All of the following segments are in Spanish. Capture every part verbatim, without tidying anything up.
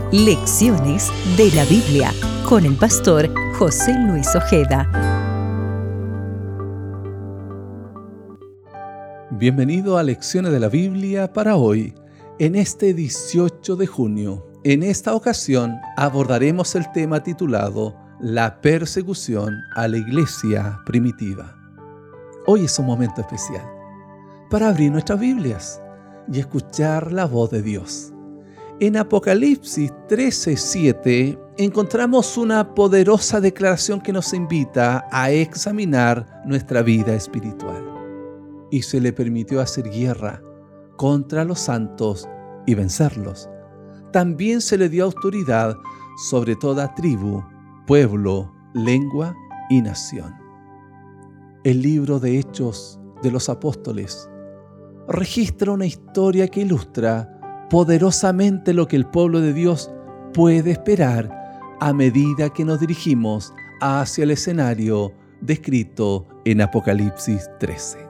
Lecciones de la Biblia con el pastor José Luis Ojeda. Bienvenido a Lecciones de la Biblia para hoy, en este dieciocho de junio. En esta ocasión abordaremos el tema titulado La persecución a la iglesia primitiva. Hoy es un momento especial para abrir nuestras Biblias y escuchar la voz de Dios. En Apocalipsis trece siete encontramos una poderosa declaración que nos invita a examinar nuestra vida espiritual. Y se le permitió hacer guerra contra los santos y vencerlos. También se le dio autoridad sobre toda tribu, pueblo, lengua y nación. El libro de Hechos de los Apóstoles registra una historia que ilustra poderosamente lo que el pueblo de Dios puede esperar a medida que nos dirigimos hacia el escenario descrito en Apocalipsis trece.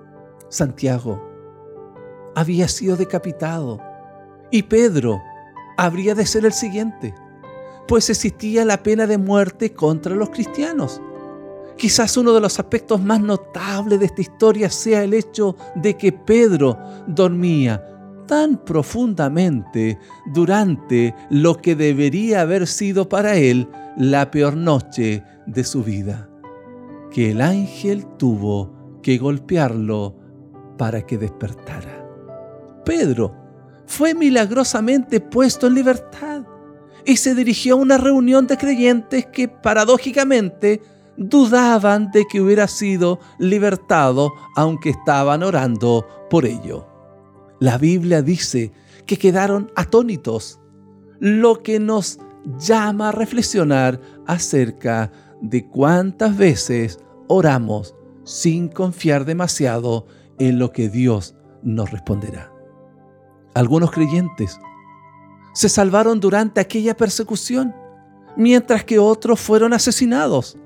Santiago había sido decapitado y Pedro habría de ser el siguiente, pues existía la pena de muerte contra los cristianos. Quizás uno de los aspectos más notables de esta historia sea el hecho de que Pedro dormía tan profundamente durante lo que debería haber sido para él la peor noche de su vida, que el ángel tuvo que golpearlo para que despertara. Pedro fue milagrosamente puesto en libertad y se dirigió a una reunión de creyentes que paradójicamente dudaban de que hubiera sido libertado, aunque estaban orando por ello. La Biblia dice que quedaron atónitos, lo que nos llama a reflexionar acerca de cuántas veces oramos sin confiar demasiado en lo que Dios nos responderá. Algunos creyentes se salvaron durante aquella persecución, mientras que otros fueron asesinados.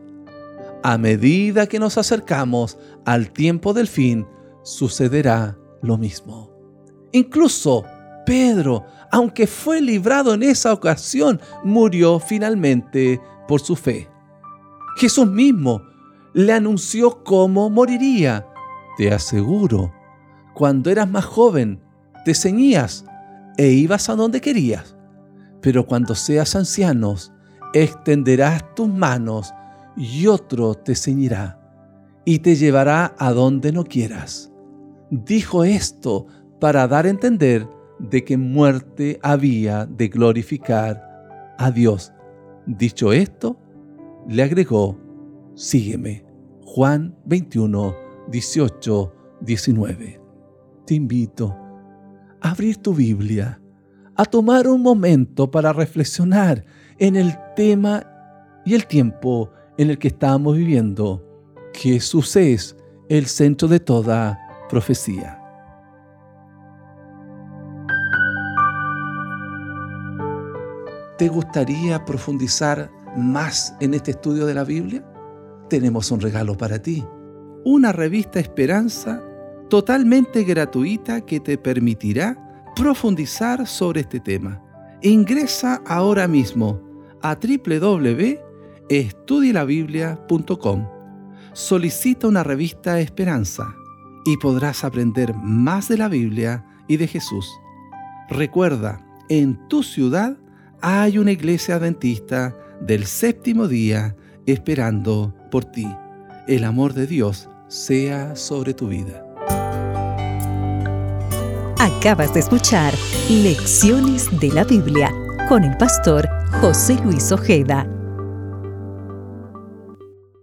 A medida que nos acercamos al tiempo del fin, sucederá lo mismo. Incluso Pedro, aunque fue librado en esa ocasión, murió finalmente por su fe. Jesús mismo le anunció cómo moriría. Te aseguro, cuando eras más joven, te ceñías e ibas a donde querías. Pero cuando seas anciano, extenderás tus manos y otro te ceñirá y te llevará a donde no quieras. Dijo esto para dar a entender de que muerte había de glorificar a Dios. Dicho esto, le agregó, sígueme. Juan veintiuno, dieciocho, diecinueve. Te invito a abrir tu Biblia, a tomar un momento para reflexionar en el tema y el tiempo en el que estamos viviendo. Jesús es el centro de toda profecía. ¿Te gustaría profundizar más en este estudio de la Biblia? Tenemos un regalo para ti. Una revista Esperanza totalmente gratuita que te permitirá profundizar sobre este tema. Ingresa ahora mismo a doble u doble u doble u punto estudie la biblia punto com. Solicita una revista Esperanza y podrás aprender más de la Biblia y de Jesús. Recuerda, en tu ciudad hay una iglesia adventista del séptimo día esperando por ti. El amor de Dios sea sobre tu vida. Acabas de escuchar Lecciones de la Biblia con el pastor José Luis Ojeda.